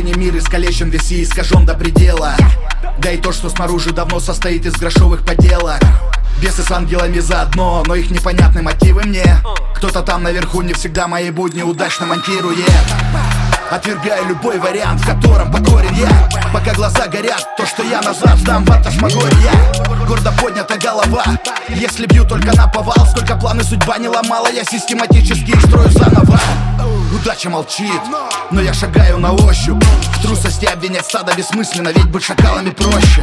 Внутренний мир искалечен, весь и искажен до предела. Да и то, что снаружи давно состоит из грошовых поделок. Бесы с ангелами заодно, но их непонятны мотивы мне. Кто-то там наверху не всегда мои будни удачно монтирует. Отвергаю любой вариант, в котором покорен я. Пока глаза горят, то, что я назад сдам, фантасмагория. Гордо поднята голова, если бью только на повал. Сколько планы судьба не ломала, я систематически их строю заново. Удача молчит, но я шагаю на ощупь. В трусости обвинять стадо бессмысленно, ведь быть шакалами проще.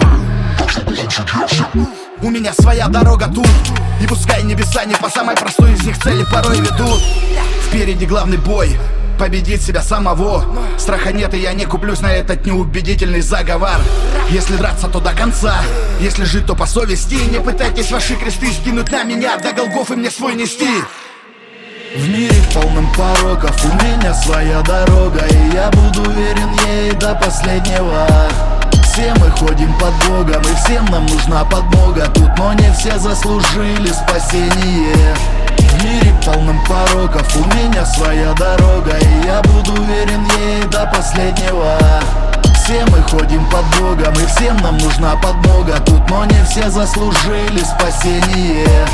У меня своя дорога тут, и пускай небеса не по самой простой из них цели порой ведут. Впереди главный бой, победить себя самого. Страха нет, и я не куплюсь на этот неубедительный заговор. Если драться, то до конца, если жить, то по совести. Не пытайтесь ваши кресты скинуть на меня, до Голгофы мне свой нести. В мире полном пороков у меня своя дорога, и я буду верен ей до последнего. Все мы ходим под Богом, и всем нам нужна подмога тут, но не все заслужили спасение. В мире полном пороков у меня своя дорога, и я буду верен ей до последнего. Все мы ходим под Богом, и всем нам нужна подмога тут, но не все заслужили спасение.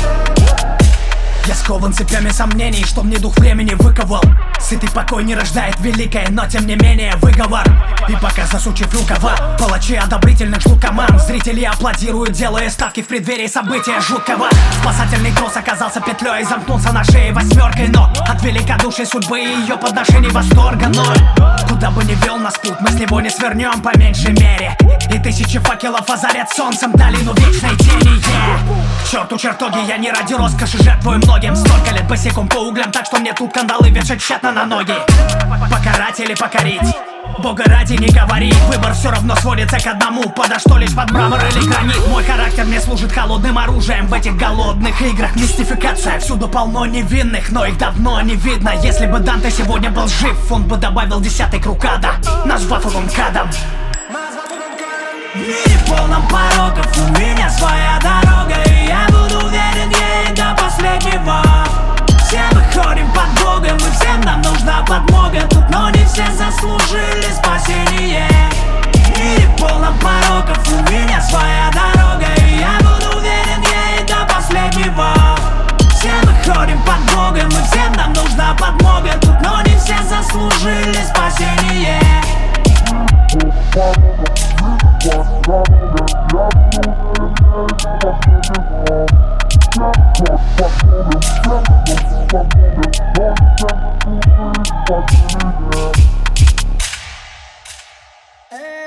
Я скован цепями сомнений, что мне дух времени выковал. Сытый покой не рождает великое, но тем не менее выговор. И пока засучив рукава, палачи одобрительных ждут команд. Зрители аплодируют, делая ставки в преддверии события жуткого. Спасательный трос оказался петлей и замкнулся на шее восьмеркой. Но от великодушия судьбы и ее подношений восторга ноль. Куда бы ни вел нас путь, мы с него не свернем по меньшей мере. И тысячи факелов озарят солнцем долину вечной тени. К черту чертоги, я не ради роскоши жертвую многим. Столько лет босиком по углям, так что мне тут кандалы вешать тщетно на ноги. Покарать или покорить, Бога ради не говори. Выбор все равно сводится к одному, подо что лишь под мрамор или гранит. Мой характер мне служит холодным оружием в этих голодных играх. Мистификация, всюду полно невинных, но их давно не видно. Если бы Данте сегодня был жив, он бы добавил 10-й круг ада, назвав его МКАДом. В мире полном пороков у меня своя дорога, и я буду верен ей до последнего. Все мы ходим под Богом, и всем нам нужна подмога тут, но не все заслужили спасение. В мире полном пороков у меня своя дорога, и я буду верен ей до последнего. Все мы ходим под Богом, и всем нам нужна подмога тут, но не все заслужили спасение. Hey.